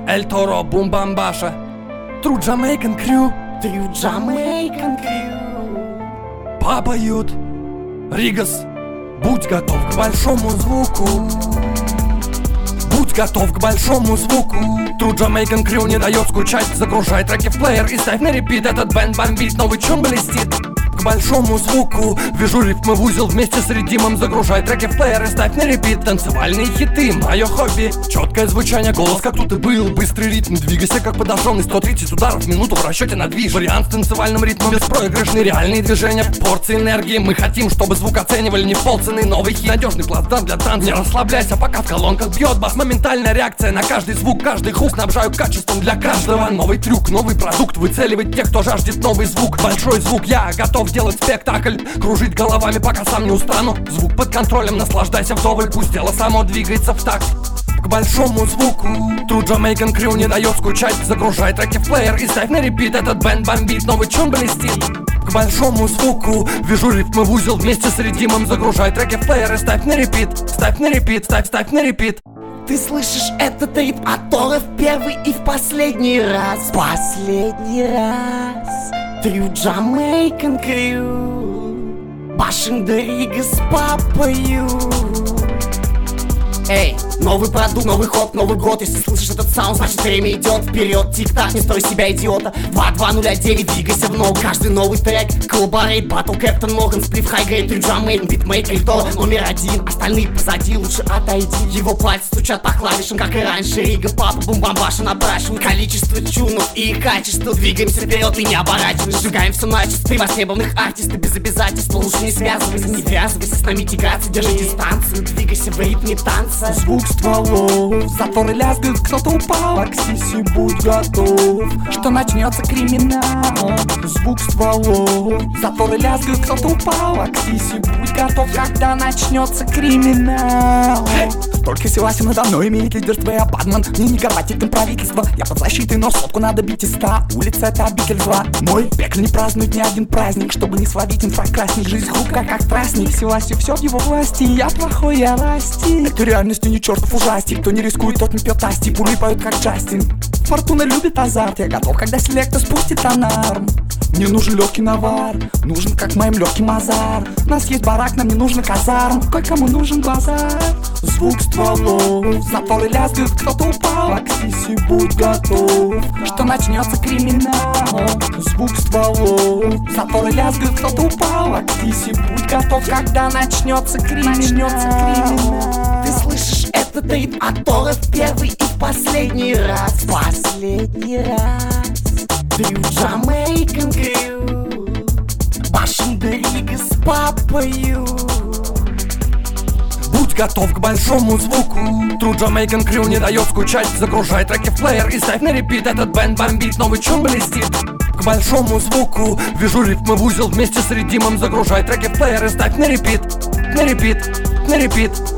Эль Торо, Бум Бамбаша, True Jamaican Crew, True Jamaican Crew. попоют Ригас. Будь готов к большому звуку. Будь готов к большому звуку. True Jamaican Crew не дает скучать. Загружай треки в плеер и ставь на репит. Этот бенд бомбит, новый чун блестит. К большому звуку вяжу рифмы в узел вместе с редимом. Загружай треки в плеер и ставь на репит. Танцевальные хиты, мое хобби. Четкое звучание, голос как тут и был. Быстрый ритм, двигайся как подожженный. 130 ударов в минуту в расчете на движ. Вариант с танцевальным ритмом беспроигрышный. Реальные движения, порции энергии. Мы хотим, чтобы звук оценивали не в полцены. Новый хит, надежный плацдарм для танца. Не расслабляйся, пока в колонках бьет бас. Моментальная реакция на каждый звук, каждый хук. Снабжаю качеством для каждого. Новый трюк, новый продукт. Выцеливать тех, кто жаждет новый звук. Большой звук, я готов делать спектакль. Кружить головами, пока сам не устану. Звук под контролем, наслаждайся вдоволь. Пусть тело само двигается в такт к большому звуку. True Jamaican Crew не дает скучать. Загружай треки в плеер и ставь на репит. Этот бенд бомбит, новый чун блестит. К большому звуку вяжу рифмы в узел вместе с редимом. Загружай треки в плеер и ставь на репит. Ставь на репит, ставь на репит. Ты слышишь этот ритм от Тора в первый и в последний раз. Последний раз. True Jamaican Crew. Башен Дрига с папою. Эй, новый продукт, новый хоп, новый год. Если слышишь этот саунд, значит время идет вперед. Тик-так, не строй себя идиота. 2209, двигайся в ногу. Каждый новый трек, коллаборейт, батл, Кэптон Морган, сплив, хайгрейд, True Jamaican, битмейкер, кто номер один. Остальные позади, лучше отойди. Его пальцы стучат по клавишам, как и раньше. Рига, папа, бум-бамбаша набрашивают количество чунов и их качество. Двигаемся вперед и не оборачиваемся. Сжигаем все начисто, три востребованных артиста без обязательств. Лучше не связывайся, не ввязывайся с нами тягаться. Держи дистанцию, двигайся в ритме танца. Звук стволов, заторы лязгают, кто-то упал. Аксиси, будь готов, что начнется криминал. Звук стволов, заторы лязгают, кто-то упал. Аксиси, будь готов, когда начнется криминал. Только согласен надо мной, имеет лидерство я Бадман. Мне не горбать этим правительство, я под защитой, но сотку надо бить из 100. Улица это обитель зла, мой век не празднует ни один праздник. Чтобы не словить инфракрасник, жизнь хрупка как страстник. Властью все в его власти, я плохой, я расти. Это реальностью не чертов ужастик. Кто не рискует, тот не пьет асти. Пулы поют как Джастин. Фортуна любит азарт, я готов, когда селектор спустит анарм. Мне нужен легкий навар, нужен как моим легким азар. У нас есть барак, нам не нужен казарм. Кое-кому нужен базар. Звук стволов, заторы лязгают, кто-то упал. Аксиси, будь готов, что начнется криминал. Звук стволов, заторы лязгают, кто-то упал. Аксиси, будь готов, когда начнется криминал. Ты слышишь этот ритм от Тора в первый и в последний раз. Последний раз. True Jamaican Crew. Башен Дрига с папою. Будь готов к большому звуку. True Jamaican Crew не дает скучать. Загружай треки в плеер и ставь на репит. Этот бенд бомбит, новый чун блестит. К большому звуку вяжу рифмы в узел вместе с редимом. Загружай треки в плеер и ставь на репит. На репит, на репит.